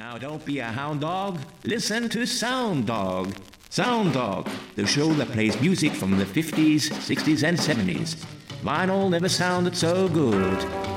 Now don't be a hound dog, listen to Sound Dog. Sound Dog, the show that plays music from the 50s, 60s and 70s. Vinyl never sounded so good.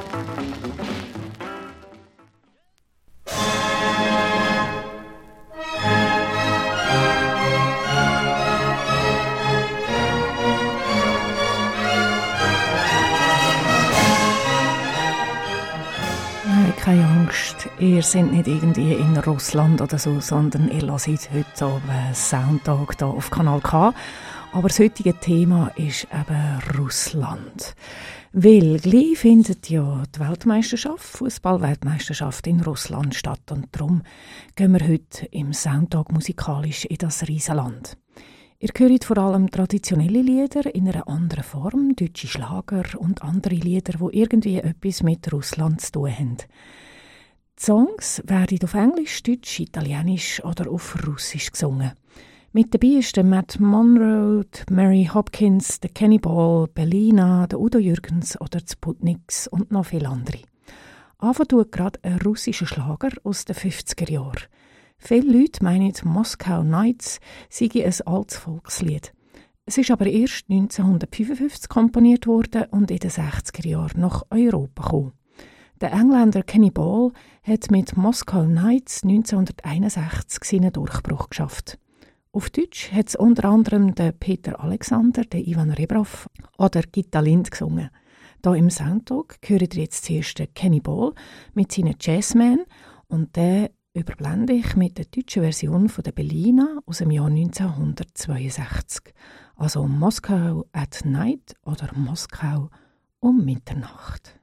Keine Angst, ihr seid nicht irgendwie in Russland oder so, sondern ihr hört heute Abend Soundtag hier auf Kanal K. Aber das heutige Thema ist eben Russland. Weil gleich findet ja die Weltmeisterschaft, Fußball-Weltmeisterschaft in Russland statt. Und darum gehen wir heute im Soundtag musikalisch in das Riesenland. Ihr hört vor allem traditionelle Lieder in einer anderen Form, deutsche Schlager und andere Lieder, die irgendwie etwas mit Russland zu tun haben. Die Songs werden auf Englisch, Deutsch, Italienisch oder auf Russisch gesungen. Mit dabei ist der Matt Monro, die Mary Hopkins, der Kenny Ball, Belina, der Udo Jürgens oder die Sputniks und noch viele andere. Anfangen tut gerade ein russischer Schlager aus den 50er Jahren. Viele Leute meinen, Moskau Nights sei ein altes Volkslied. Es ist aber erst 1955 komponiert worden und in den 60er Jahren nach Europa gekommen. Der Engländer Kenny Ball hat mit Moskau Nights 1961 seinen Durchbruch geschafft. Auf Deutsch hat es unter anderem der Peter Alexander, der Ivan Rebrov oder Gitta Lind gesungen. Hier im Soundtag hören ihr jetzt zuerst Kenny Ball mit seinen Jazzmen und der überblende ich mit der deutschen Version von der Belina aus dem Jahr 1962. Also Moskau at Night oder Moskau um Mitternacht.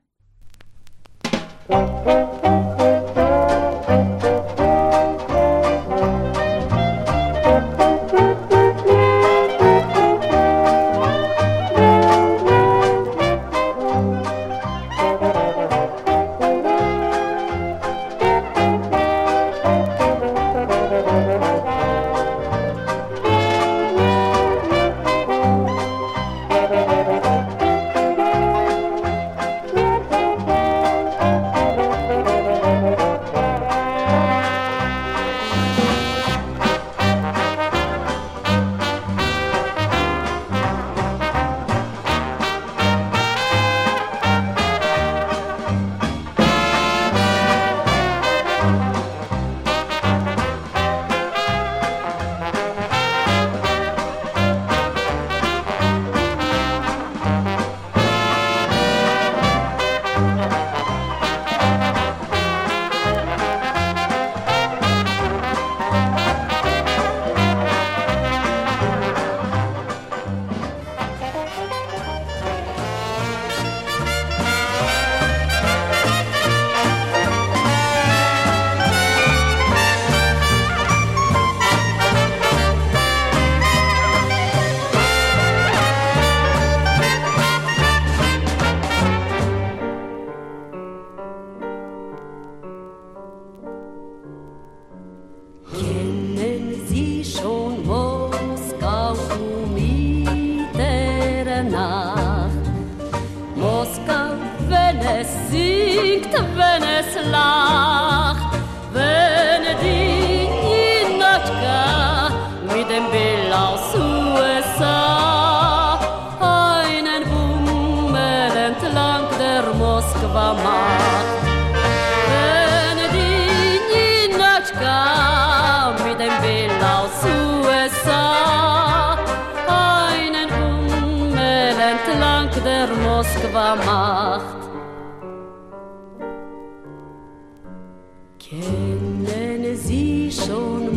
Kennen Sie schon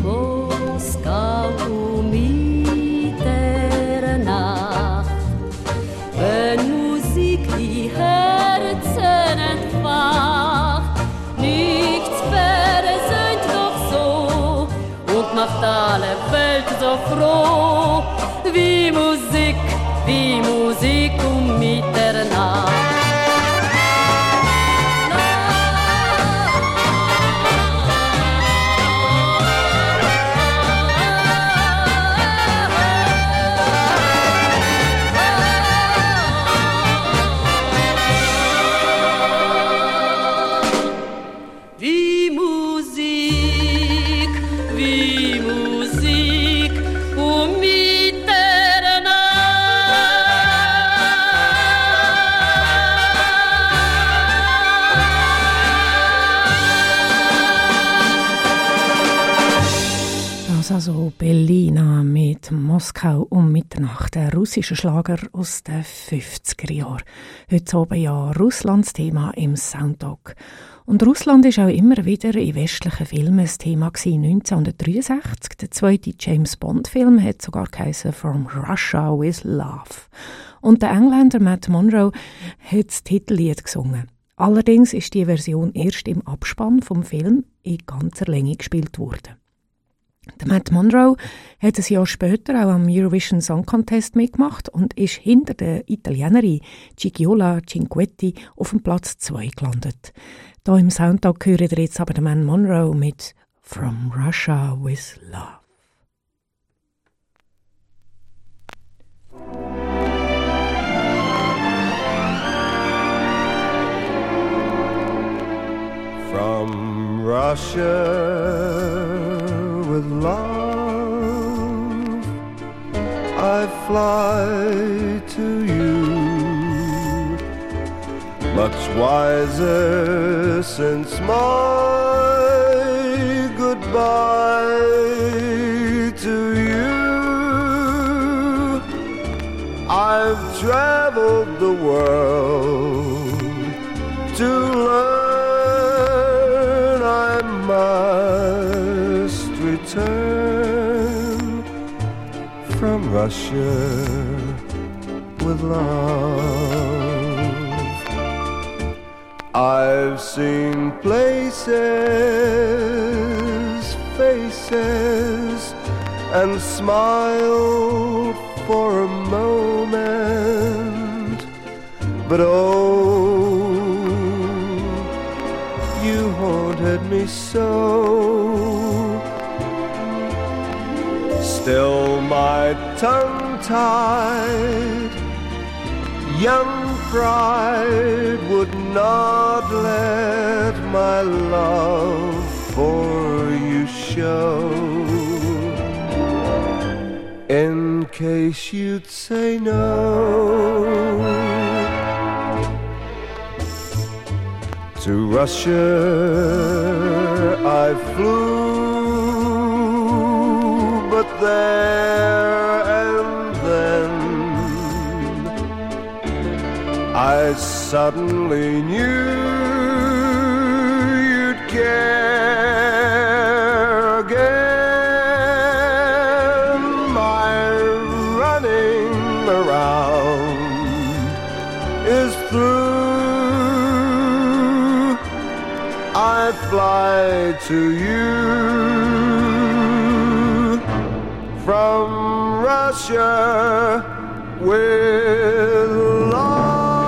Moskau um Mitternacht? Wenn Musik die Herzen entfacht, nichts versöhnt doch so und macht alle Welt so froh, wie Musik um Mitternacht. Wie Musik mit «Moskau um Mitternacht», ein russischer Schlager aus den 50er Jahren. Heute oben ja Russlands Thema im Soundtalk. Und Russland ist auch immer wieder in westlichen Filmen ein Thema gewesen. 1963, der zweite James-Bond-Film hat sogar geheißen «From Russia with Love». Und der Engländer Matt Monro hat das Titellied gesungen. Allerdings ist die Version erst im Abspann vom Film in ganzer Länge gespielt worden. Der Matt Monro hat ein Jahr später auch am Eurovision Song Contest mitgemacht und ist hinter der Italienerin Gigiola Cinquetti auf dem Platz 2 gelandet. Hier im Soundtag hören wir jetzt aber den Matt Monro mit «From Russia with Love». From Russia with love, I fly to you, much wiser since my goodbye to you. I've traveled the world to learn I must return from Russia with love. I've seen places, faces, and smiled for a moment, but oh, you haunted me so. Still my tongue-tied young pride would not let my love for you show, in case you'd say no. To Russia I flew, but there and then I suddenly knew you'd care again. My running around is through. I fly to you from Russia with love.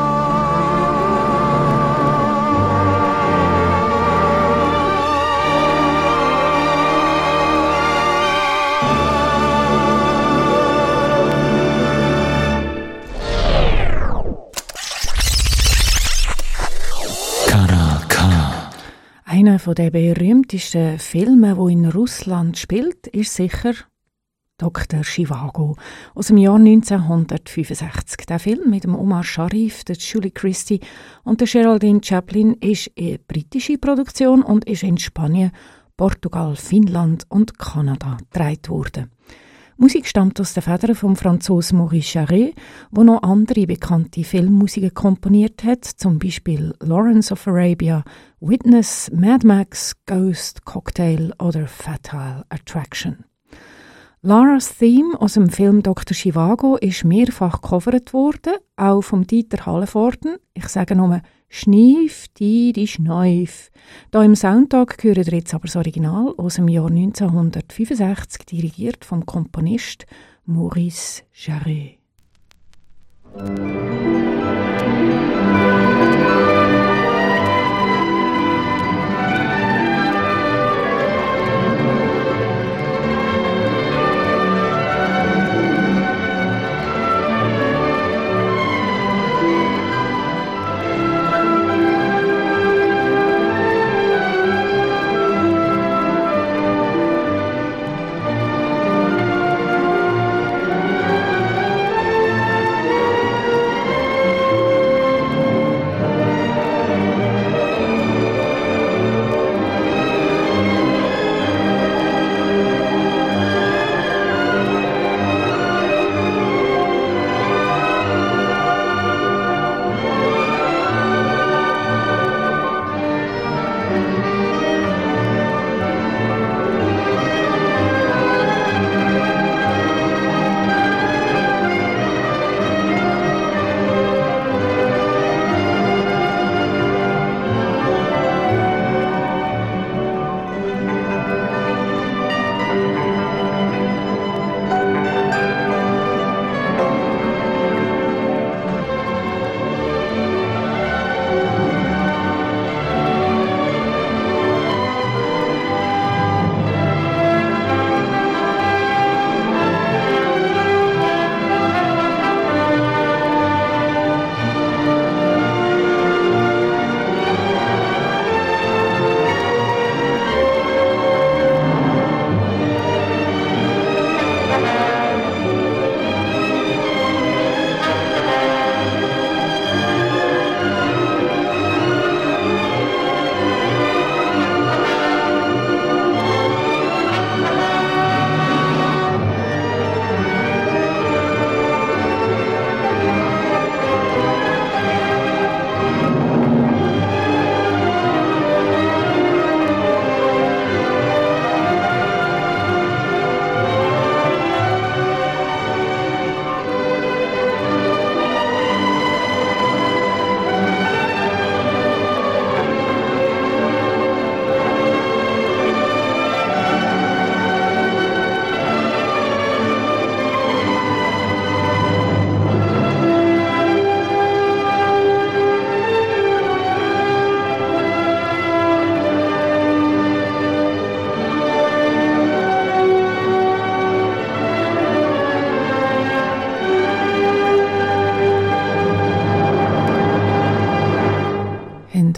Einer der berühmtesten Filme, der in Russland spielt, ist sicher Dr. Zhivago aus dem Jahr 1965. Der Film mit dem Omar Sharif, der Julie Christie und der Geraldine Chaplin ist eine britische Produktion und ist in Spanien, Portugal, Finnland und Kanada gedreht worden. Musik stammt aus den Federn vom Franzosen Maurice Jarre, der noch andere bekannte Filmmusiken komponiert hat, zum Beispiel Lawrence of Arabia, Witness, Mad Max, Ghost, Cocktail oder Fatal Attraction. Laras Theme aus dem Film Dr. Zhivago ist mehrfach gecovert worden, auch vom Dieter Hallenvorden. Ich sage nur «Schneif, die Schneif». Da im Soundtag hören wir jetzt aber das Original aus dem Jahr 1965, dirigiert vom Komponist Maurice Jarre.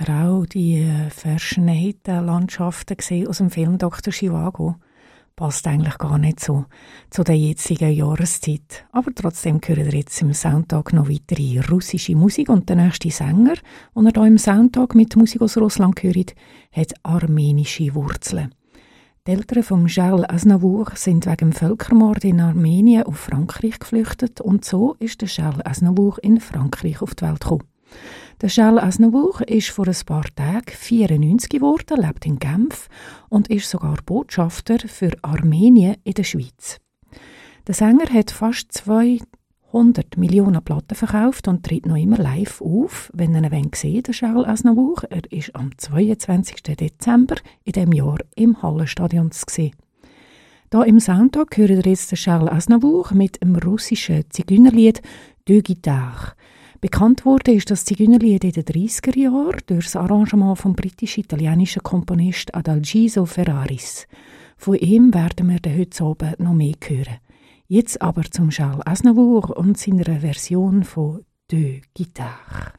ihr auch die verschneiten Landschaften gesehen aus dem Film Dr. Zhivago? Passt eigentlich gar nicht so zu der jetzigen Jahreszeit. Aber trotzdem hören ihr jetzt im Soundtag noch weitere russische Musik und der nächste Sänger, den ihr hier im Soundtag mit Musik aus Russland hört, hat armenische Wurzeln. Die Eltern von Charles Aznavour sind wegen dem Völkermord in Armenien auf Frankreich geflüchtet und so ist der Charles Aznavour in Frankreich auf die Welt gekommen. Der Charles Aznavour ist vor ein paar Tagen 94 geworden, lebt in Genf und ist sogar Botschafter für Armenien in der Schweiz. Der Sänger hat fast 200 Millionen Platten verkauft und tritt noch immer live auf, wenn ihr ihn sieht, der Charles Aznavour. Er ist am 22. Dezember in diesem Jahr im Hallenstadion zu sehen. Hier im Soundtag hört ihr jetzt den Charles Aznavour mit dem russischen Zigeunerlied «Deux Guitares». Bekannt wurde ist das Zigeunerlied in den 30er Jahren durch das Arrangement vom britisch-italienischen Komponist Adalgiso Ferraris. Von ihm werden wir heute Abend noch mehr hören. Jetzt aber zum Charles Aznavour und seiner Version von «Deux Guitares».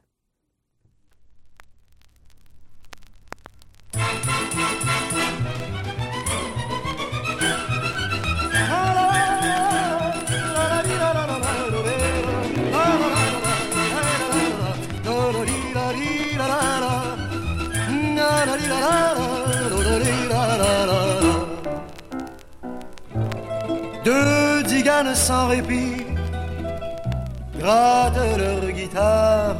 Deux tziganes sans répit grattent leur guitare,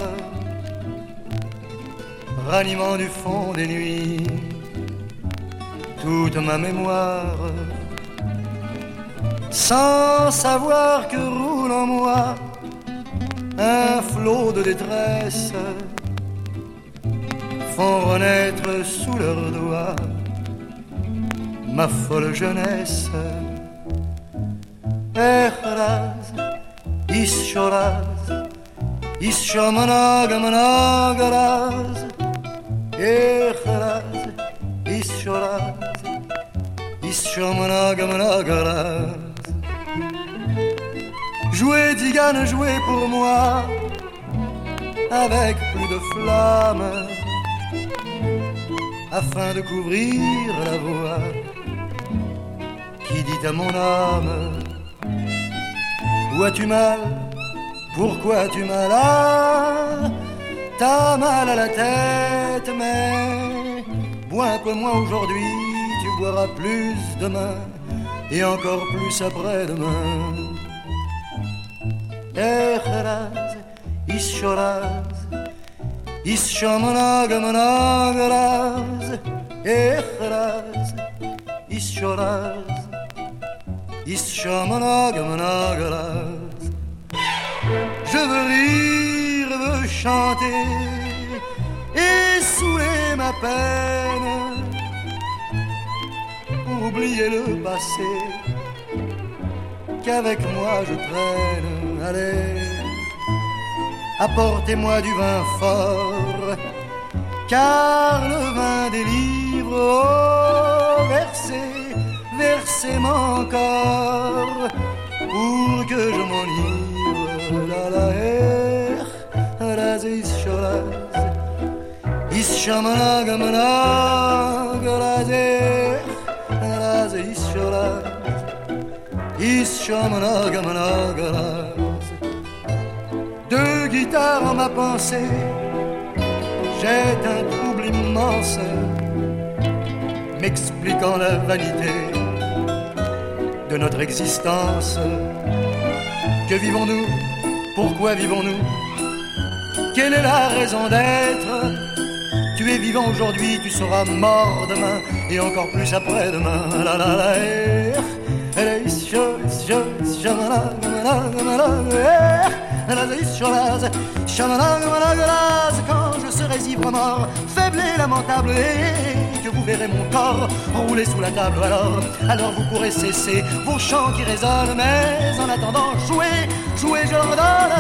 ranimant du fond des nuits toute ma mémoire, sans savoir que roule en moi un flot de détresse, font renaître sous leurs doigts ma folle jeunesse. Echraz, ischoraz, ischomanagamanagaraz. Echraz, ischoraz, ischomanagamanagaraz. Jouez, tzigane, jouez pour moi, avec plus de flamme, afin de couvrir la voix qui dit à mon âme: où as-tu mal? Pourquoi as-tu mal? Ah, t'as mal à la tête, mais bois un peu moins aujourd'hui, tu boiras plus demain et encore plus après-demain. Echraz, ischoraz, ischomanagamanagaraz. Echraz, ischoraz, ischomanagamanagaraz. Je veux rire, veux chanter et saouler ma peine, oublier le passé qu'avec moi je traîne. Allez, apportez-moi du vin fort, car le vin délivre. Oh, versez, versez mon corps pour que je m'enivre. La la raz ischoraz, ischamanagamanagaraz. Raz ischoraz, ischamanagamanagaraz. Deux guitares en ma pensée, jette un trouble immense, m'expliquant la vanité de notre existence. Que vivons-nous? Pourquoi vivons-nous? Quelle est la raison d'être? Tu es vivant aujourd'hui, tu seras mort demain et encore plus après-demain. La la la. Quand je serai ivre mort, faible et lamentable, et que vous verrez mon corps rouler sous la table, alors vous pourrez cesser vos chants qui résonnent. Mais en attendant, jouez, jouez, je redonne.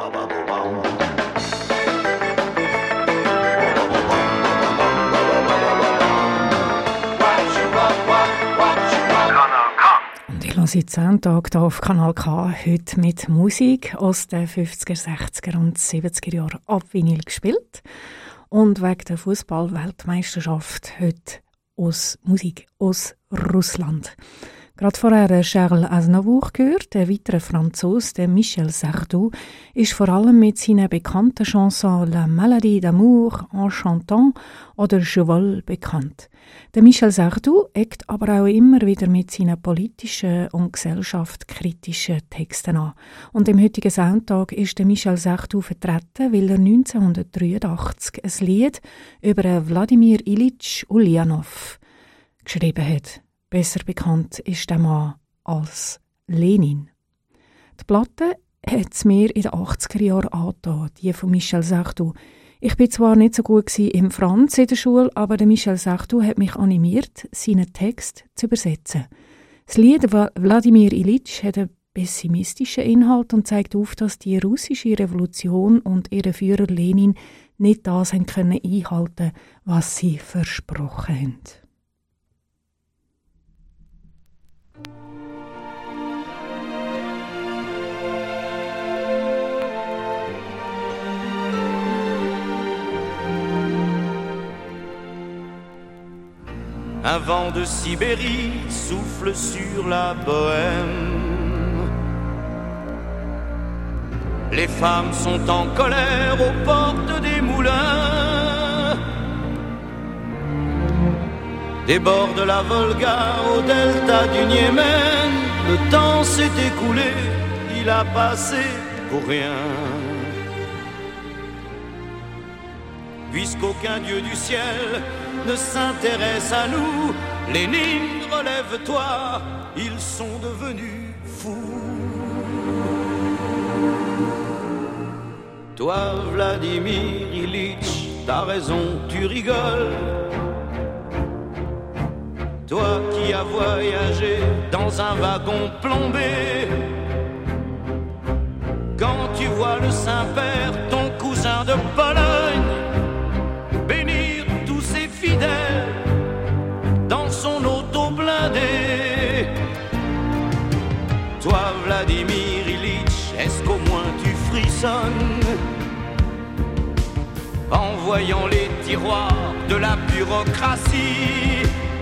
Seit 10 Tagen hier auf Kanal K, heute mit Musik aus den 50er, 60er und 70er Jahren ab Vinyl gespielt. Und wegen der Fußball-Weltmeisterschaft heute aus Musik aus Russland. Gerade vorher Charles Aznavour gehört, der weitere Franzose, der Michel Sardou, ist vor allem mit seinen bekannten Chansons La Maladie d'amour, En chantant oder Je vole bekannt. Der Michel Sardou eckt aber auch immer wieder mit seinen politischen und gesellschaftskritischen Texten an. Und im heutigen Soundtag ist der Michel Sardou vertreten, weil er 1983 ein Lied über Wladimir Ilyich Ulyanov geschrieben hat. Besser bekannt ist der Mann als Lenin. Die Platte hat es mir in den 80er Jahren angetan, die von Michel Sardou. Ich bin zwar nicht so gut im Franz in der Schule, aber der Michel Sardou hat mich animiert, seinen Text zu übersetzen. Das Lied Wladimir Ilyich hat einen pessimistischen Inhalt und zeigt auf, dass die russische Revolution und ihre Führer Lenin nicht das haben können einhalten, was sie versprochen haben. Un vent de Sibérie souffle sur la Bohème. Les femmes sont en colère aux portes des moulins. Des bords de la Volga au delta du Niémen, le temps s'est écoulé, il a passé pour rien. Puisqu'aucun dieu du ciel ne s'intéresse à nous, Lénine, relève-toi, ils sont devenus fous. Toi, Vladimir Ilyich, t'as raison, tu rigoles. Toi qui as voyagé dans un wagon plombé, quand tu vois le Saint-Père, ton cousin de Pologne, bénir tous ses fidèles dans son auto blindé. Toi, Vladimir Ilyich, est-ce qu'au moins tu frissonnes en voyant les tiroirs de la bureaucratie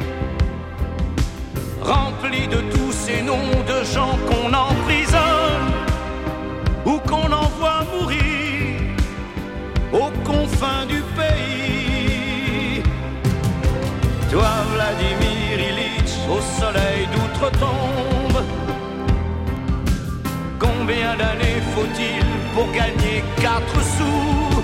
remplis de tous ces noms de gens qu'on emprisonne ou qu'on envoie mourir aux confins du pays. Toi, Vladimir Ilyich, au soleil d'outre-tombe, combien d'années faut-il pour gagner 4 sous?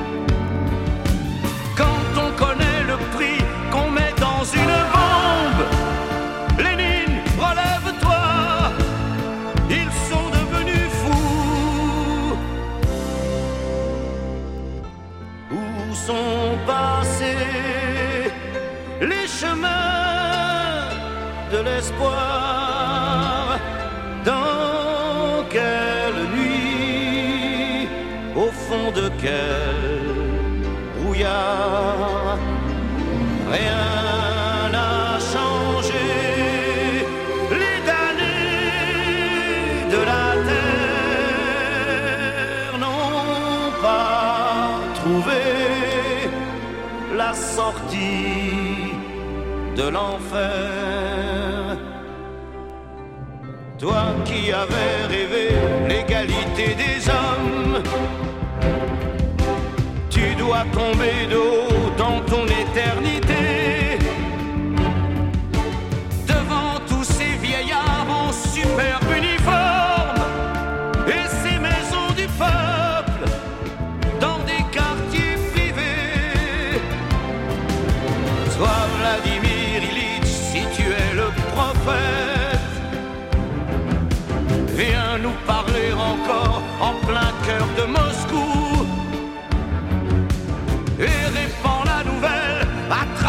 Quand on connaît le prix qu'on met dans une bombe, Lénine, relève-toi, ils sont devenus fous. Où sont passés les chemins de l'espoir? Dans quelle nuit, au fond de quel brouillard, rien n'a changé. Les damnés de la terre n'ont pas trouvé la sortie de l'enfer. Toi qui avais rêvé l'égalité des hommes, tu dois tomber de haut dans ton éternité, devant tous ces vieillards en superbe uniforme et ces maisons du peuple dans des quartiers privés. Toi, Vladimir Ilyich, si tu es le prophète, viens nous parler encore en plein cœur de Moscou et répand la nouvelle à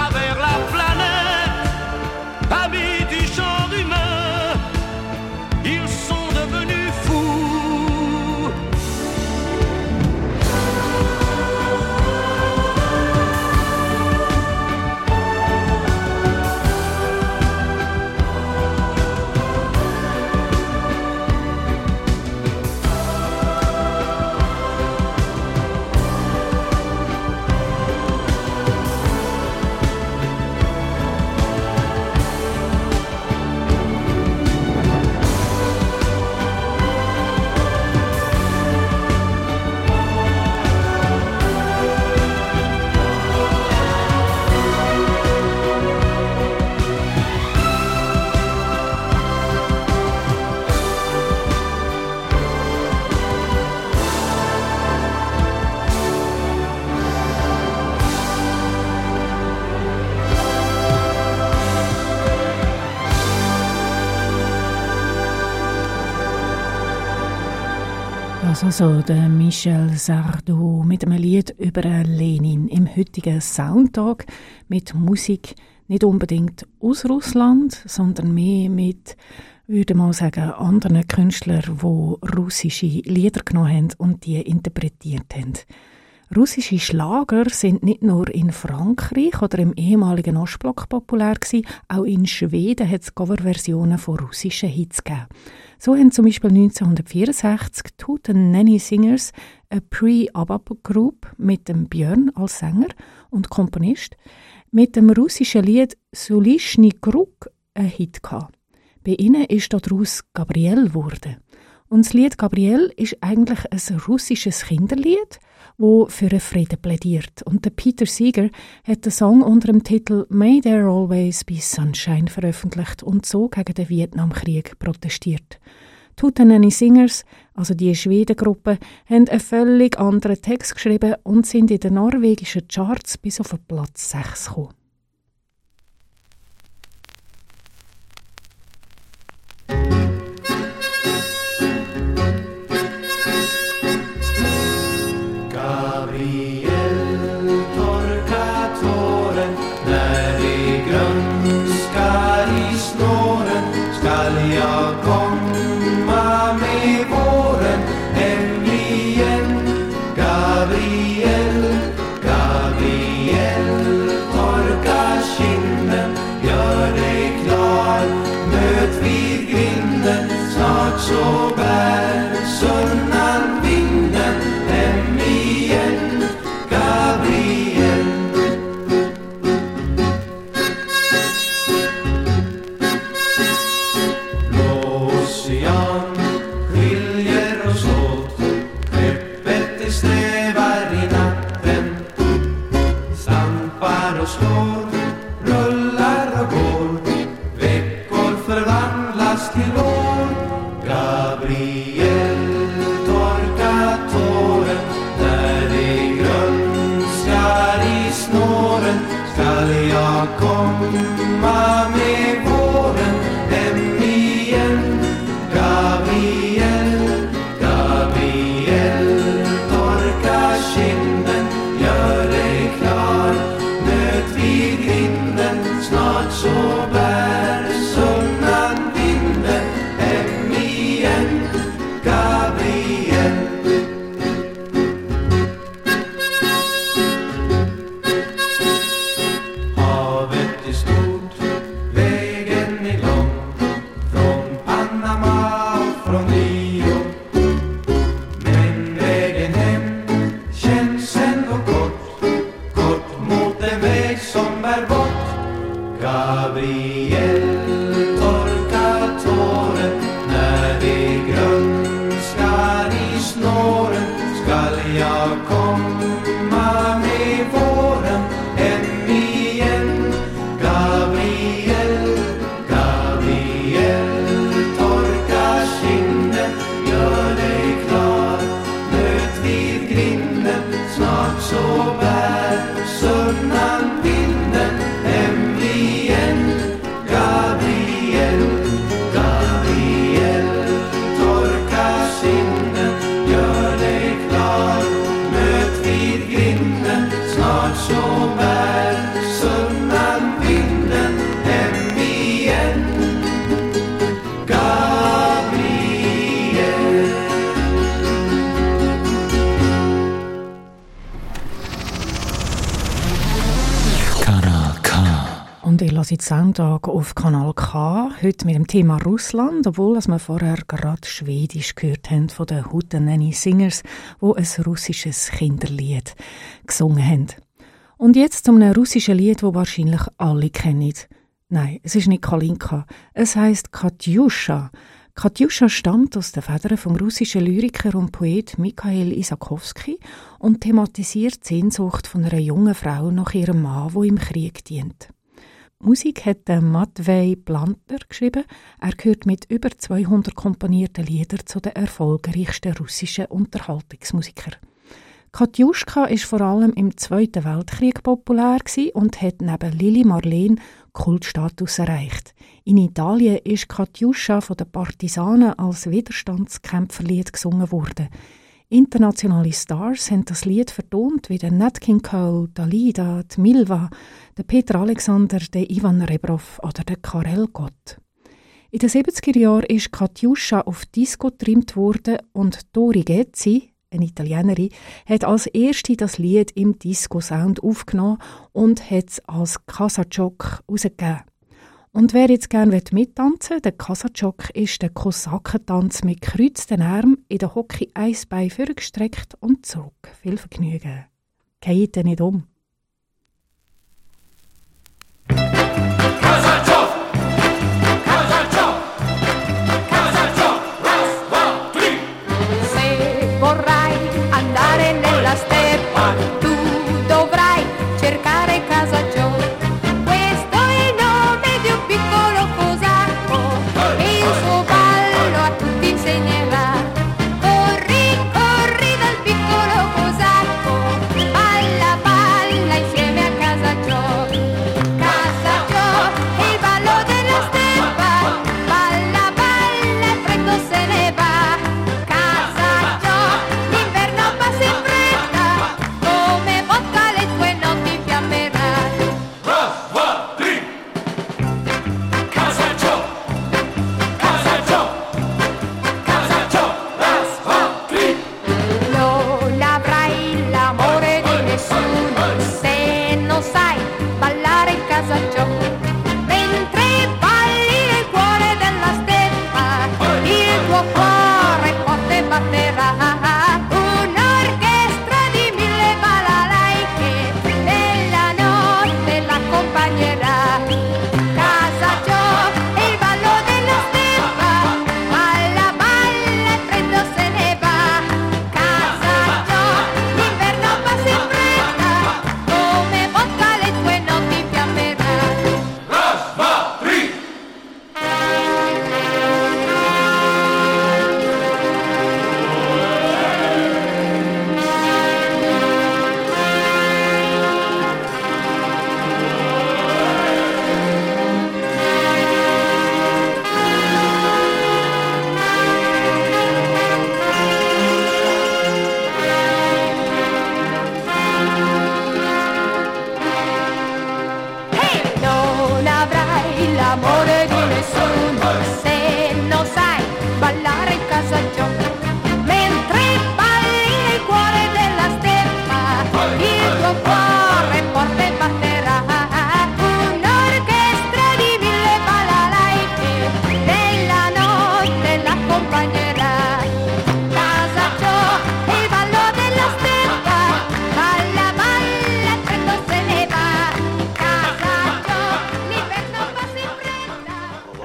Also der Michel Sardou mit einem Lied über Lenin im heutigen Soundtag mit Musik nicht unbedingt aus Russland, sondern mehr mit, würde man sagen, anderen Künstlern, die russische Lieder genommen haben und die interpretiert haben. Russische Schlager sind nicht nur in Frankreich oder im ehemaligen Ostblock populär gewesen, auch in Schweden hat es Coverversionen von russischen Hits gegeben. So haben zum Beispiel 1964 die Hootenanny Singers eine Pre-ABBA-Group mit dem Björn als Sänger und Komponist mit dem russischen Lied «Sulishny Krug» einen Hit gehabt. Bei ihnen ist daraus «Gabriel» geworden. Und das Lied «Gabriel» ist eigentlich ein russisches Kinderlied, das für einen Frieden plädiert. Und der Peter Seeger hat den Song unter dem Titel «May There Always Be Sunshine» veröffentlicht und so gegen den Vietnamkrieg protestiert. Die Hootenanny Singers, also die Schwedengruppe, haben einen völlig anderen Text geschrieben und sind in den norwegischen Charts bis auf Platz 6 gekommen. Så bär sunnan vinden hem igen, Gabriel. Ocean skiljer oss åt, skeppet det strävar i natten, stampar och slår, rullar och går, veckor förvandlas till år. Gabriel, torka tåren när det grönskar i snåren. Skall jag komma med våren hem igen? Gabriel, Gabriel, torka kinden, gör dig klar, möt vid grinden, snart så bär sunnan vinden hem igen, Gabriel. Havet är stort, vägen är lång, från Panama och från Rio. Men vägen hem känns ändå kort, kort mot en väg som bär bort. Gabriel, torka tåren när det grönskar i snåren. Skall jag komma med våren hem igen? Gabriel, Gabriel, torka kinden, gör dig klar, möt vid grinden, snart så bär sunnan vinden hem igen. Gabriel, Gabriel, torka kinden, gör dig klar, möt vid grinden, snart så bär sunnan vinden hem igen. Gabriel. Kanal K. Und ich lasse jetzt Soundtag auf Kanal K, heute mit dem Thema Russland, obwohl wir vorher gerade Schwedisch gehört haben von den Hootenanny Singers, die ein russisches Kinderlied gesungen haben. Und jetzt zu einem russischen Lied, das wahrscheinlich alle kennen. Nein, es ist nicht Kalinka, es heisst Katjuscha. Katjuscha stammt aus den Federn vom russischen Lyriker und Poet Mikhail Isakowski und thematisiert die Sehnsucht von einer jungen Frau nach ihrem Mann, der im Krieg dient. Musik hat Matvej Plantner geschrieben. Er gehört mit über 200 komponierten Liedern zu den erfolgreichsten russischen Unterhaltungsmusikern. Katjuschka ist vor allem im Zweiten Weltkrieg populär und hat neben Lili Marleen Kultstatus erreicht. In Italien ist «Katjuscha» von den Partisanen als Widerstandskämpferlied gesungen worden. Internationale Stars haben das Lied vertont, wie der Nat King Cole, Dalida, die Milva, der Peter Alexander, der Ivan Rebrov oder der Karel Gott. In den 70er Jahren ist «Katjuscha» auf Disco getrimmt worden und Dori Ghezzi, eine Italienerin, hat als erste das Lied im Disco-Sound aufgenommen und hat es als Kasachok herausgegeben. Und wer jetzt gerne mittanzen will, der Kasachok ist der Kosakentanz mit gekreuzten Armen, in der Hockey ein Bein vorgestreckt und zurück. Viel Vergnügen. Geht nicht um. Tu dovrai cercare Casa Gio. Questo è il nome di un piccolo cosacco e il suo ballo a tutti insegnerà. Corri, corri dal piccolo cosacco, balla, balla insieme a Casa Gio. Casa Gio è il ballo della steppa, balla, balla e freddo se ne va. Casa Gio, l'inverno passa in fretta, come vodka le tue notti fiammerà. Casa Gio, Casa Gio, Casa Gio, Casa Gio. Non avrai l'amore di nessuno se non sai ballare in Casa Gio. Mentre balli nel cuore della steppa, il tuo cuore forte batterà. Un'orchestra di 1000 balalaiche nella notte l'accompagnerà. Casa Gio è il ballo della steppa, balla, balla e freddo se ne va. Casa Gio, l'inverno passa in fretta, come vodka le tue notti fiammerà. Non avrai l'amore di nessuno se non sai ballare in Casa Gio. Mentre balli nel cuore della steppa, il tuo cuore forte batterà. Un'orchestra di 1000 balalaiche nella notte l'accompagnerà. Casa Gio è il ballo della steppa, balla, balla e freddo se ne va. Casa Gio, l'inverno passa in fretta.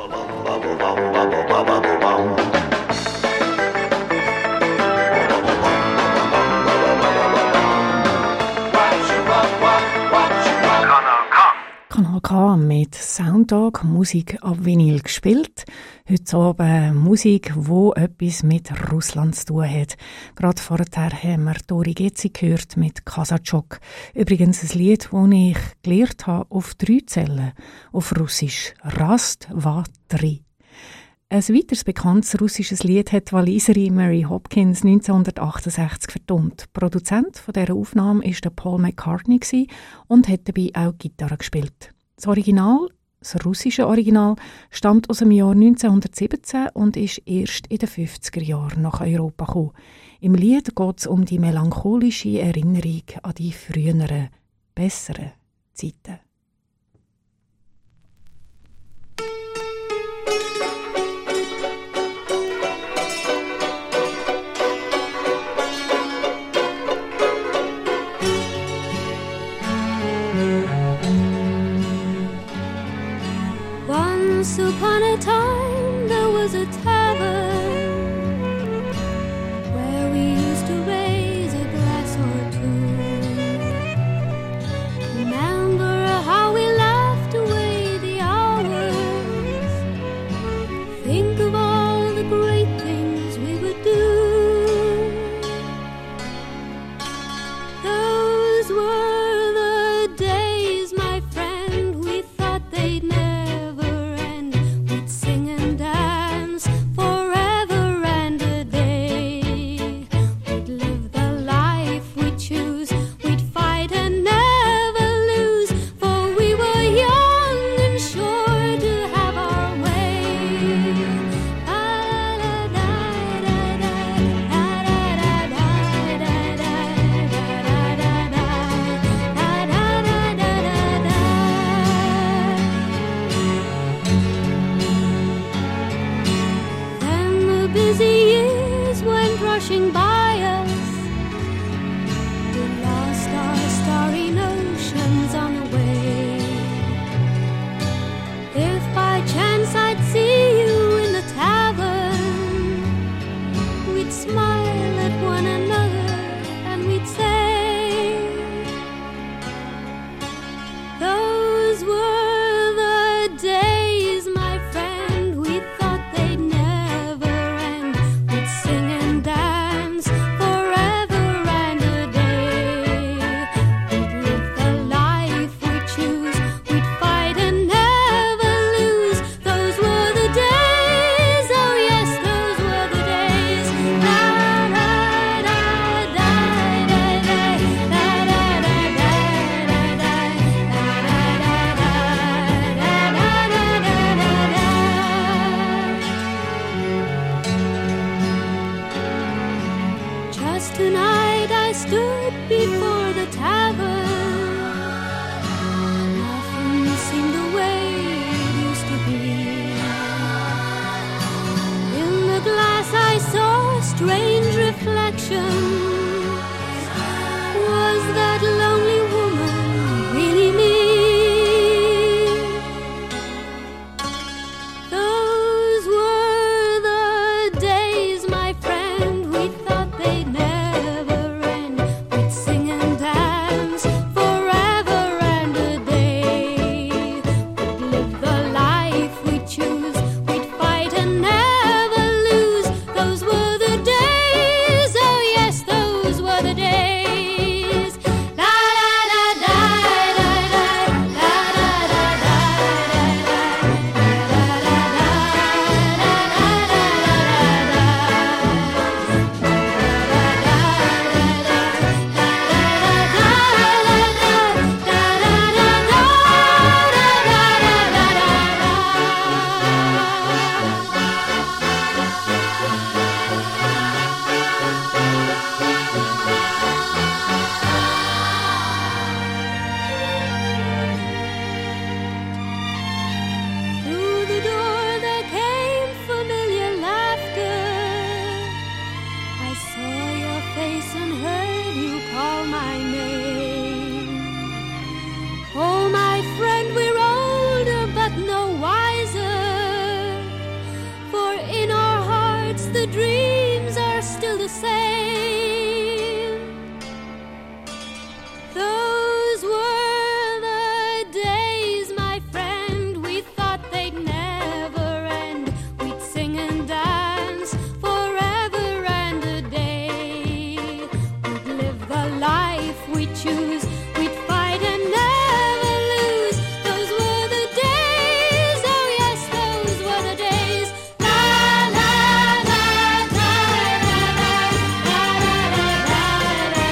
Kanal K mit Sounddog, Musik ab Vinyl gespielt. Heute Abend Musik, die etwas mit Russland zu tun hat. Gerade vorher haben wir Dori Ghezzi gehört mit Kasachok. Übrigens ein Lied, das ich gelernt habe auf 3 Zellen. Auf Russisch Rast, Va, Tri. Ein weiteres bekanntes russisches Lied hat die Waliserin Mary Hopkins 1968 vertont. Produzent von dieser Aufnahme war der Paul McCartney und hat dabei auch Gitarre gespielt. Das Original, das russische Original, stammt aus dem Jahr 1917 und ist erst in den 50er Jahren nach Europa gekommen. Im Lied geht es um die melancholische Erinnerung an die früheren, besseren Zeiten. Once upon a time there was a tavern where we used to raise a glass or two. Remember a night I stood before the tavern. Nothing seemed the way it used to be. In the glass I saw a strange reflection. Was that lonely woman really me? Those were the days, my friend, we thought they'd never end. We'd sing and dance forever and a day. We'd live the life we choose, we'd fight and never lose. Those were the days, oh yes, those were the days. La la la da da da, la la la da Through the door there came familiar laughter. I saw your face and heard you call my name. Oh, my friend, we're older but no wiser. For in our hearts the dreams are still the same. Those were the days, my friend, we thought they'd never end. We'd sing and dance forever and a day. We'd live the life we choose, we'd fight and never lose. Those were the days, oh yes, those were the days. La la la da da da, la la la da da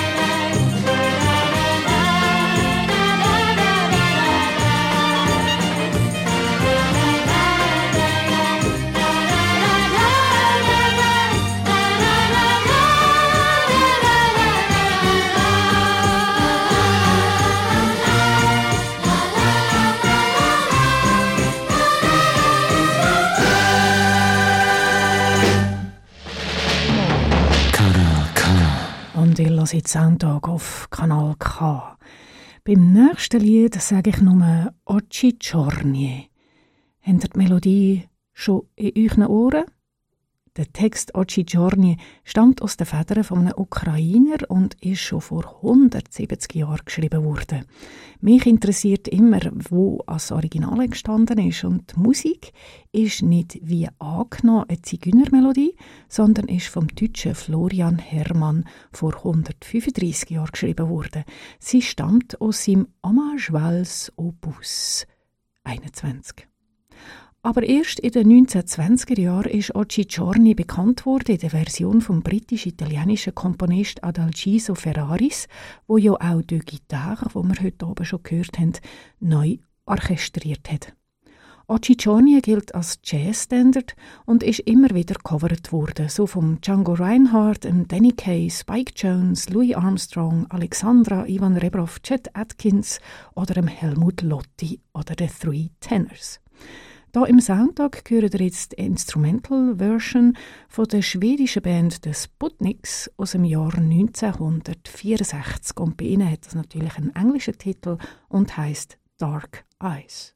Und ihr hört Soundtag auf Kanal K. Beim nächsten Lied sage ich nur «Occhi Giorni». Habt ihr die Melodie schon in euren Ohren? Der Text «Occhi Giorni» stammt aus den Federn von einem Ukrainer und ist schon vor 170 Jahren geschrieben worden. Mich interessiert immer, wo das Original entstanden ist. Und die Musik ist nicht wie angenommen eine Zigeunermelodie, sondern ist vom deutschen Florian Herrmann vor 135 Jahren geschrieben worden. Sie stammt aus seinem Hommage Vals Opus 21. Aber erst in den 1920er Jahren ist «Occhi Giorni» bekannt worden in der Version vom britisch-italienischen Komponist Adalgiso Ferraris, wo ja auch die Gitarre, die wir heute oben schon gehört haben, neu orchestriert hat. «Occhi Giorni» gilt als Jazzstandard und ist immer wieder gecovert worden, so von Django Reinhardt, Danny Kaye, Spike Jones, Louis Armstrong, Alexandra, Ivan Rebrov, Chet Atkins oder Helmut Lotti oder The Three Tenors. Da im Soundtag hören ihr jetzt die Instrumental-Version von der schwedischen Band The Sputniks aus dem Jahr 1964. Und bei ihnen hat das natürlich einen englischen Titel und heisst Dark Eyes.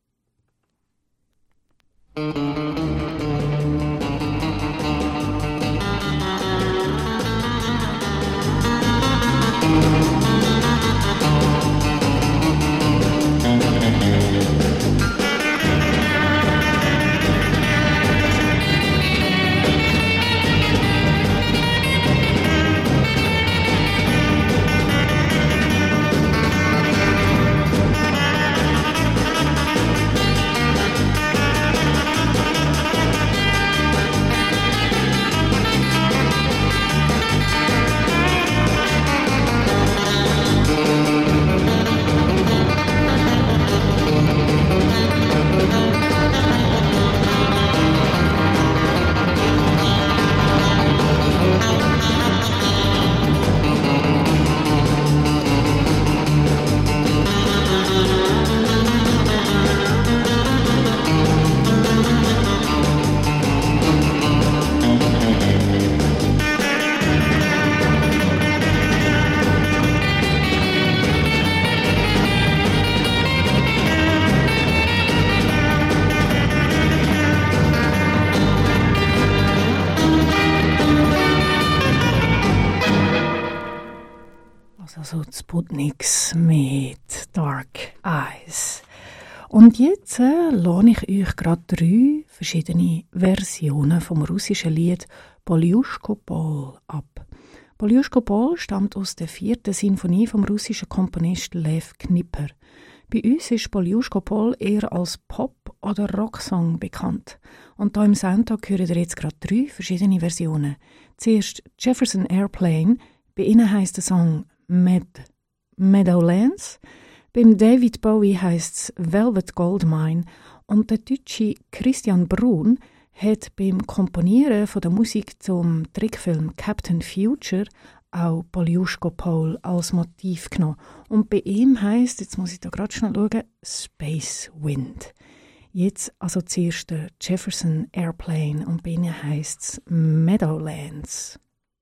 Also die Sputniks mit Dark Eyes. Und jetzt lasse ich euch gerade 3 verschiedene Versionen vom russischen Lied Poljuschko Pol ab. Poljuschko Pol stammt aus der 4. Sinfonie vom russischen Komponist Lev Knipper. Bei uns ist Poljuschko Pol eher als Pop- oder Rocksong bekannt. Und hier im Soundtag hören ihr jetzt gerade 3 verschiedene Versionen. Zuerst Jefferson Airplane, bei ihnen heisst der Song Meadowlands. Beim David Bowie heisst es Velvet Goldmine und der deutsche Christian Brun hat beim Komponieren von der Musik zum Trickfilm Captain Future auch Poljuschko Pol als Motiv genommen. Und bei ihm heisst, jetzt muss ich da gerade schnell schauen, Space Wind. Jetzt also zuerst der Jefferson Airplane und bei ihnen heisst es Meadowlands.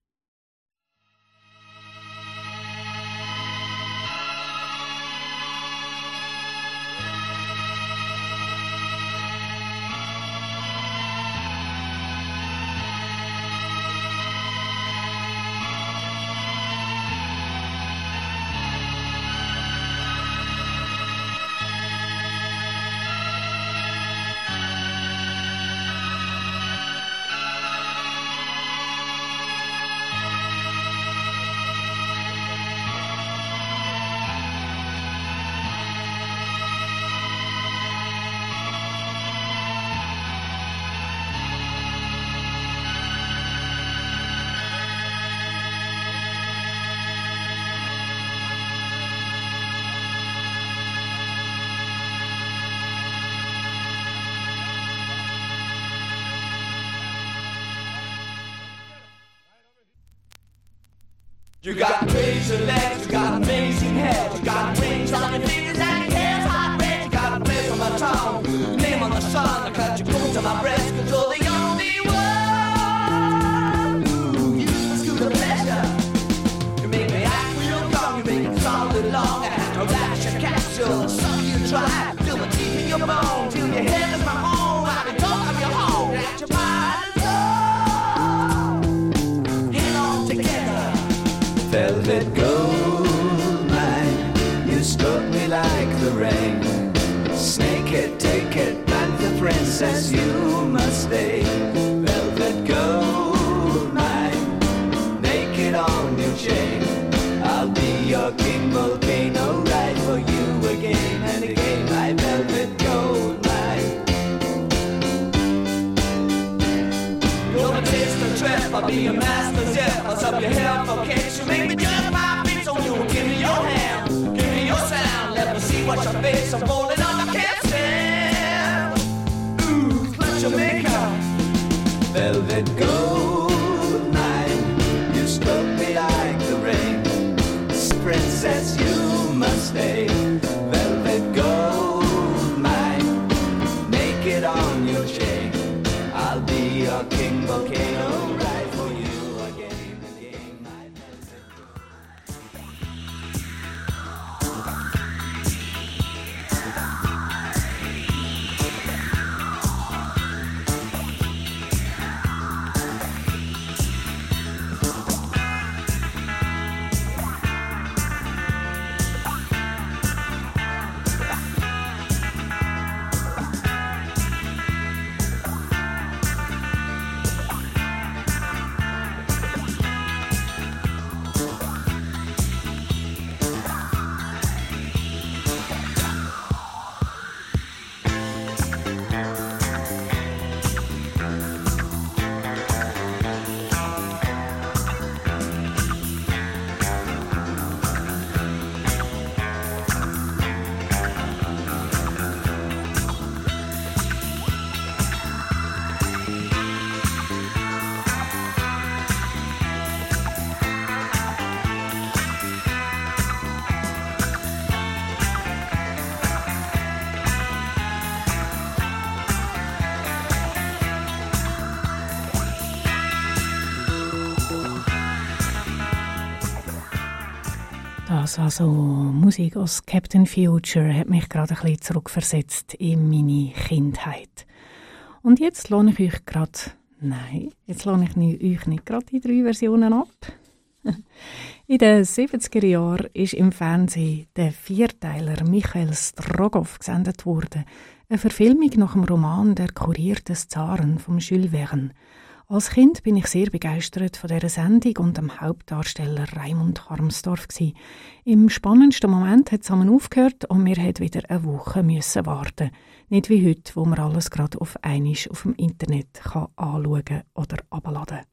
You got crazy legs, you got amazing head, you got rings on your fingers and your hands, hot red, you got a place on my tongue, name on the sun, I cut you close to my breast, cause you're the only one. Ooh, you do the pleasure. You make me act real young, you make it solid long, and I'll lash your capsule, suck you dry, feel my teeth in your bone, till your head is my home, I'll be talking of your home, at your mind and soul. Hang on together. Velvet gold mine, you struck me like the rain. Snake it, take it, panther princess, you must stay. Velvet gold mine, naked on your chain. I'll be your king, volcano, ride for you again and again, my velvet gold mine. You're a taste of trip, I'll be your master zip. I'll up your hair for kicks, you make me jump my feet, so you give me your hand, give me your sound, let me see what your face, I'm falling on, I can't stand. Ooh, clutch your makeup. Velvet gold mine, you struck me like the rain. Princess, you must stay. Velvet gold mine, naked on your chain. I'll be your king, volcano, ride for you again and again, my velvet Das also Musik aus Captain Future hat mich gerade ein bisschen zurückversetzt in meine Kindheit. Und jetzt lohne ich euch gerade, nein, jetzt lohne ich euch nicht gerade die 3 Versionen ab. In den 70er Jahren ist im Fernsehen der Vierteiler Michael Strogoff gesendet worden. Eine Verfilmung nach dem Roman «Der Kurier des Zaren» von Jules Verne. Als Kind bin ich sehr begeistert von dieser Sendung und dem Hauptdarsteller Raimund Harmsdorf gsi. Im spannendsten Moment hat es aufgehört und wir mussten wieder eine Woche warten. Nicht wie heute, wo man alles gerade auf einmal auf dem Internet anschauen oder herunterladen kann.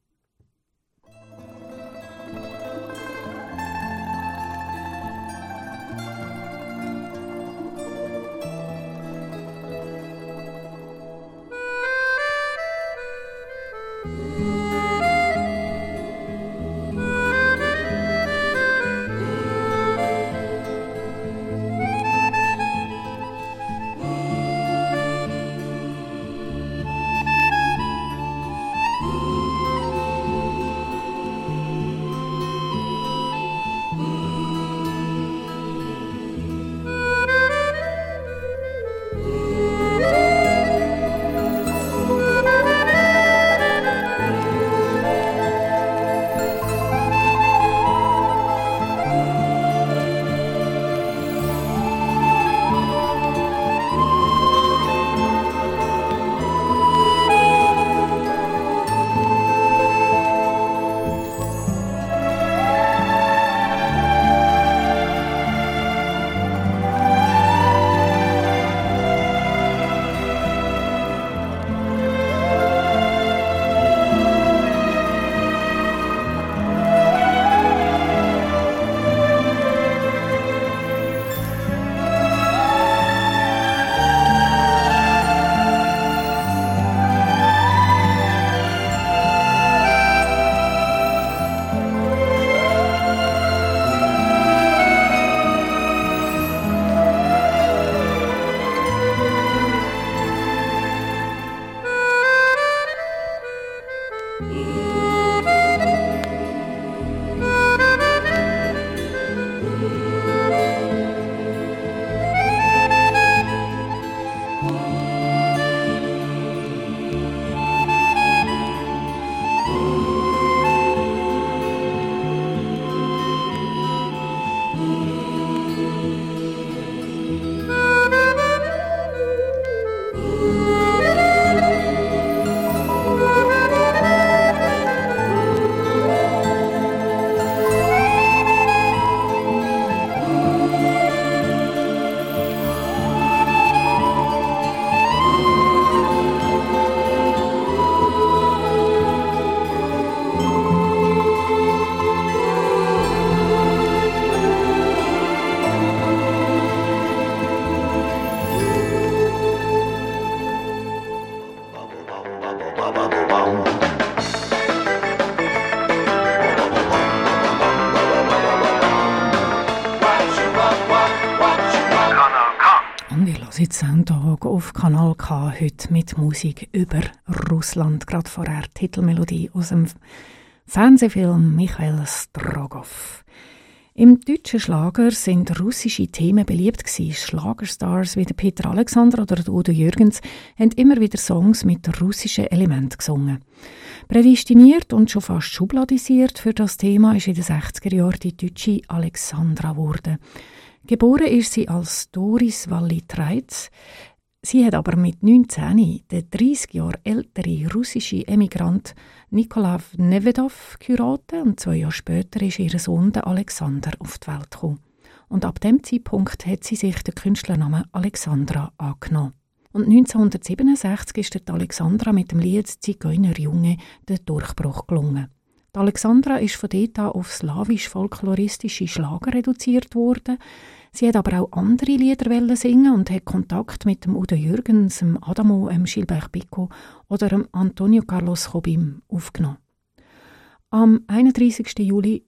Soundtag auf Kanal K, heute mit Musik über Russland. Gerade vorher die Titelmelodie aus dem Fernsehfilm Michael Strogoff. Im deutschen Schlager sind russische Themen beliebt gewesen. Schlagerstars wie der Peter Alexander oder der Udo Jürgens haben immer wieder Songs mit russischen Elementen gesungen. Prädestiniert und schon fast schubladisiert für das Thema ist in den 60er Jahren die deutsche Alexandra geworden. Geboren ist sie als Doris Walli-Treitz. Sie hat aber mit 19 den 30 Jahre ältere russische Emigrant Nikolai Nevedov geheiratet und 2 Jahre später ist ihr Sohn der Alexander auf die Welt gekommen. Und ab dem Zeitpunkt hat sie sich den Künstlernamen Alexandra angenommen. Und 1967 ist der Alexandra mit dem Lied «Zigeunerjunge» der Durchbruch gelungen. Die Alexandra ist von dort an auf slawisch-folkloristische Schlager reduziert worden. Sie hat aber auch andere Lieder singen und hat Kontakt mit dem Udo Jürgens, dem Adamo, dem Gilbert Bicot oder dem Antonio Carlos Jobim aufgenommen. Am 31. Juli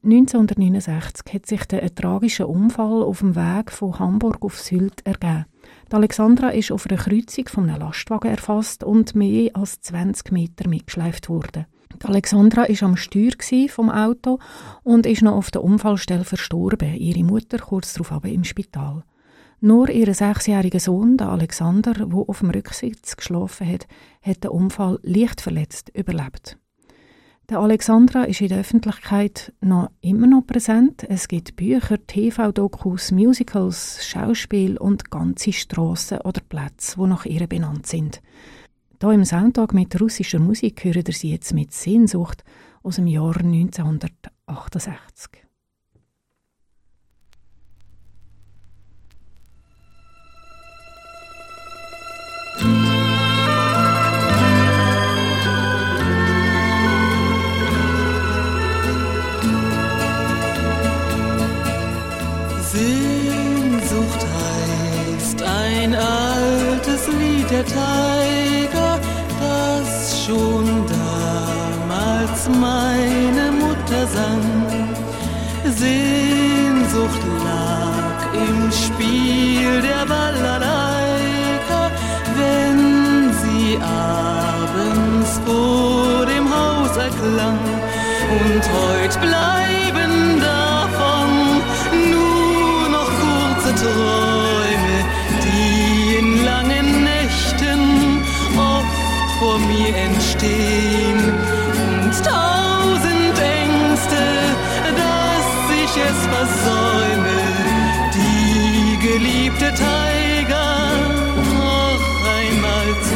1969 hat sich ein tragischer Unfall auf dem Weg von Hamburg auf Sylt ergeben. Die Alexandra ist auf einer Kreuzung von einem Lastwagen erfasst und mehr als 20 Meter mitgeschleift worden. Die Alexandra war am Steuer vom Auto und ist noch auf der Unfallstelle verstorben. Ihre Mutter kurz darauf im Spital. Nur ihr 6-jähriger Sohn, der Alexander, der auf dem Rücksitz geschlafen hat, hat den Unfall leicht verletzt überlebt. Der Alexandra ist in der Öffentlichkeit noch immer noch präsent. Es gibt Bücher, TV-Dokus, Musicals, Schauspiel und ganze Strassen oder Plätze, die nach ihr benannt sind. Hier im Soundtag mit russischer Musik hören ihr sie jetzt mit Sehnsucht aus dem Jahr 1968. Sehnsucht heißt ein altes Lied der Tiger, das schon damals meine Mutter sang. Sehnsucht lag im Spiel der Balalaika, wenn sie abends vor dem Haus erklang. Und heut bleiben davon nur noch kurze Träume, die in langen Nächten oft vor mir entstehen. Und 1000 Ängste, dass ich es versäume, die geliebte Tiger noch einmal zu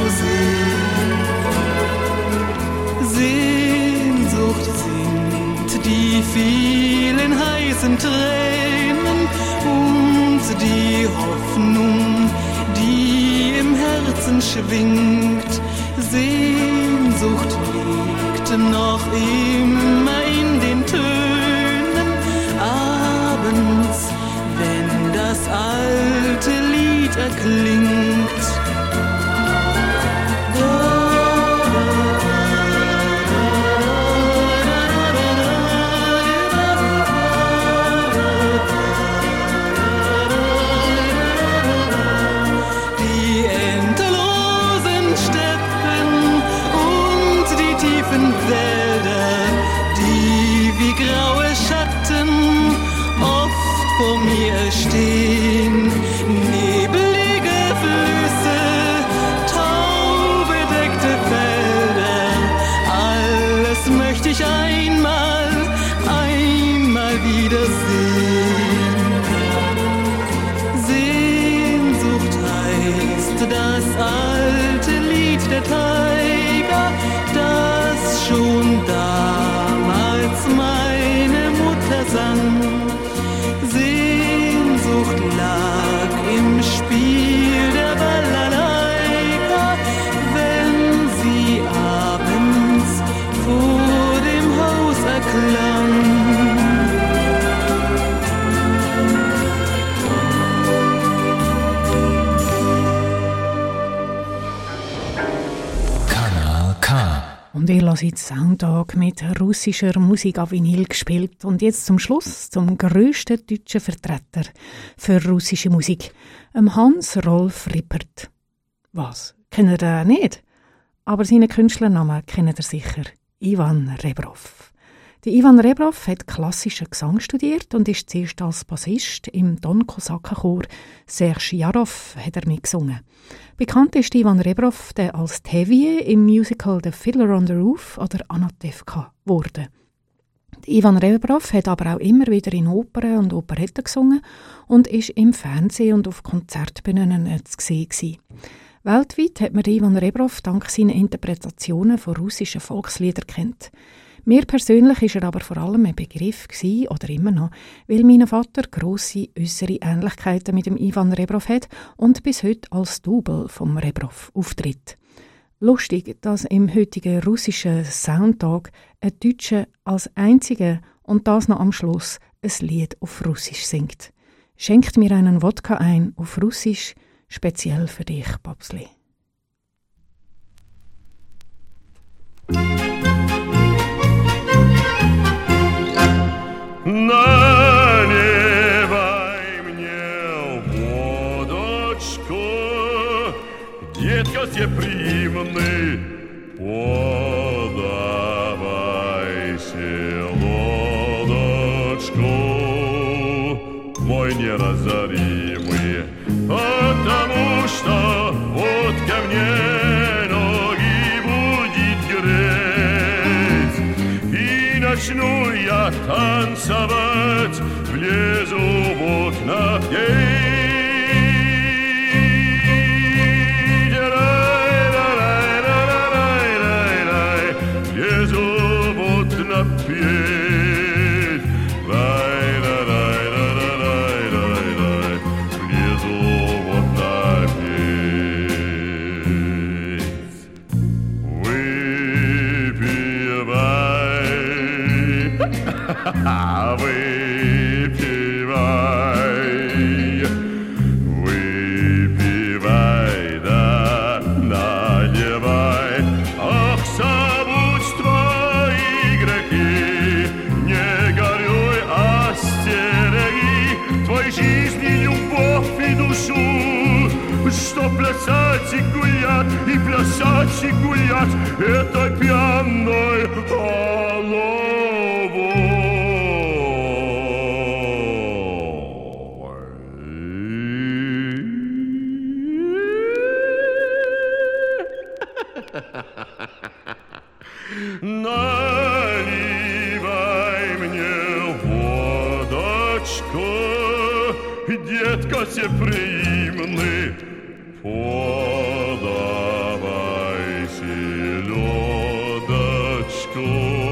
sehen. Sehnsucht sind die vielen heißen Tränen und die Hoffnung, die im Herzen schwingt. Sehnsucht liegt noch immer in den Tönen, abends, wenn das alte Lied erklingt. Vor mir stehen nebelige Flüsse, taubedeckte Felder. Alles möchte ich einmal wiedersehen. Sehnsucht heißt das alte Lied der Tiger, das schon damals meine Mutter sang. Sehnsucht lag im Spiel der Balalaika, wenn sie abends vor dem Haus erklang. Kanal K. Und ihr hört jetzt Soundtag mit russischer Musik auf Vinyl gespielt. Und jetzt zum Schluss zum grössten deutschen Vertreter für russische Musik, Hans-Rolf Rippert. Was? Kennt ihr den nicht? Aber seinen Künstlernamen kennt ihr sicher. Ivan Rebrov. Der Ivan Rebrov hat klassischen Gesang studiert und ist zuerst als Bassist im Don-Kosaken-Chor Serge Jarov hat er mitgesungen. Bekannt ist Ivan Rebrov als Tevye im Musical The Fiddler on the Roof oder Anatevka geworden. Ivan Rebrov hat aber auch immer wieder in Opern und Operetten gesungen und ist im Fernsehen und auf Konzertbühnen zu sehen. Weltweit hat man Ivan Rebrov dank seiner Interpretationen von russischen Volksliedern kennt. Mir persönlich ist er aber vor allem ein Begriff gewesen, oder immer noch, weil mein Vater grosse äußere Ähnlichkeiten mit dem Ivan Rebrov hat und bis heute als Double vom Rebrov auftritt. Lustig, dass im heutigen russischen Soundtag ein Deutscher als einziger und das noch am Schluss ein Lied auf Russisch singt. Schenkt mir einen Wodka ein auf Russisch, speziell für dich, Babsli. Наливай мне водочку, детка сепримный, подавай селодочку, мой неразоримый, потому что водка мне ноги будет греть. ночную танцевать, влезу в окна ей. Выпивай, да наливай. Ах, забудь твои грехи, не горюй, остереги твоей жизни любовь и душу, что плясать и гулять, и плясать и гулять этой пьяной головой. Наливай мне водочку, детка всеприимный, подавай селедочку,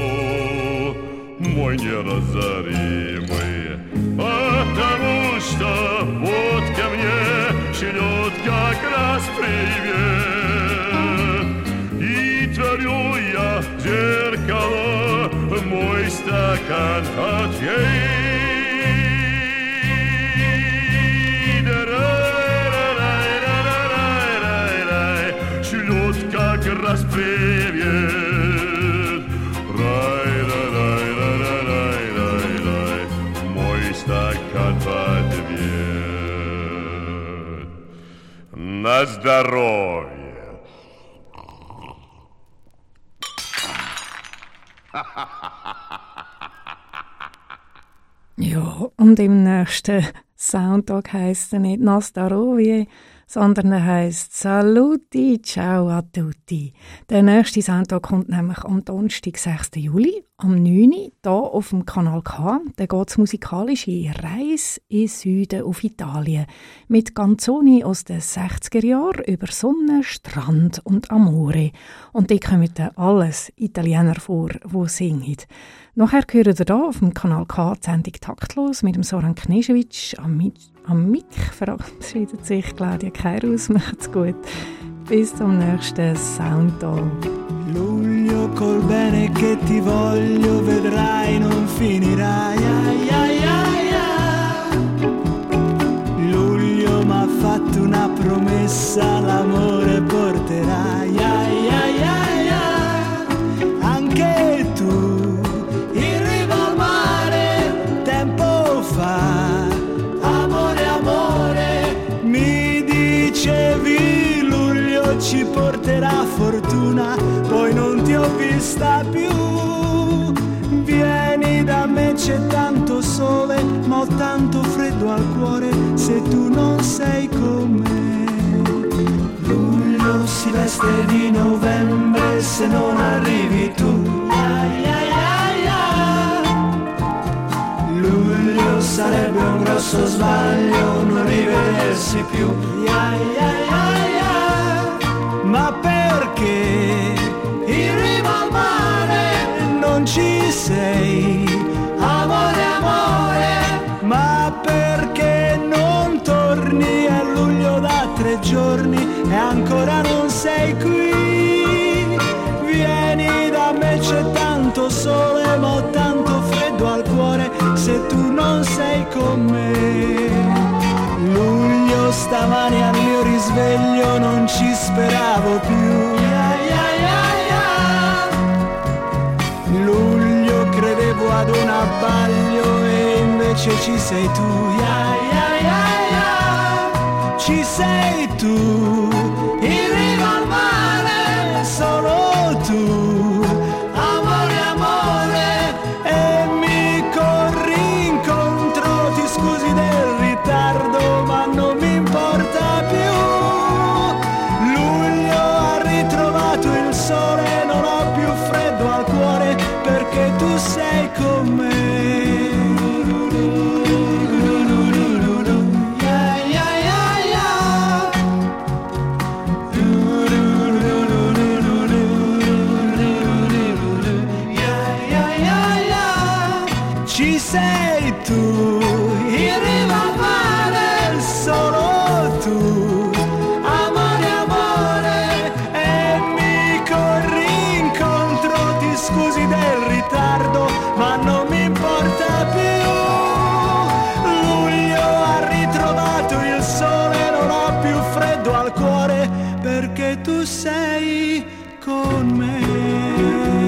мой неразоримый, потому что вот ко мне шлет как раз привет, и творю я в зеркало мой стакан от ей. Шлет как раз привет, рай-рай-рай-рай-рай-рай, мой стакан в ответ. На здоровье. Ja, und im nächsten Soundtag heisst er nicht «Na Starovie», sondern er heisst «Saluti, ciao a tutti». Der nächste Soundtag kommt nämlich am Donnerstag, 6. Juli, am 9. Uhr, hier auf dem Kanal K. Da geht es musikalische Reise in Süden auf Italien mit Canzoni aus den 60er Jahren über Sonne, Strand und Amore. Und die kommen dann alles Italiener vor, die singen. Nachher hören ihr hier auf dem Kanal K die Sendung «Taktlos» mit dem Soran Knežević am Mic verabschiedet sich Claudia Keirus. Macht's gut. Bis zum nächsten Soundtag. Luglio col bene che ti voglio, vedrai non finirai. Ai, ai, ai, ai. Luglio m'ha fatto una promessa, l'amore porterai. Ai, ai, ai, ai. Anche tu in riva al mare tempo fa, amore, amore, mi dicevi luglio ci porterà fortuna, poi non ti ho vista più. Vieni da me, c'è tanto sole, ma ho tanto freddo al cuore se tu non sei con me. Luglio si veste di novembre se non arrivi tu. Ai, ai, ai, ai. Luglio sarebbe un grosso sbaglio non rivedersi più. Ai, ai, ai, ai. Ma perché in riva al mare non ci sei, amore, amore? Ma perché non torni? È luglio da 3 giorni e ancora non sei qui. Vieni da me, c'è tanto sole, ma ho tanto freddo al cuore se tu non sei con me. Luglio stamani al mio risveglio non ci speravo più. Ai, ai, ai, ai. Luglio credevo ad un abbaglio e invece ci sei tu. Ai, ai, ai, ai. Ci sei tu in riva al mare, solo tu, amore, amore, e mi corri incontro, ti scusi del ritardo ma non mi importa più. Luglio ha ritrovato il sole, non ho più freddo al cuore perché tu sei tu sei con me.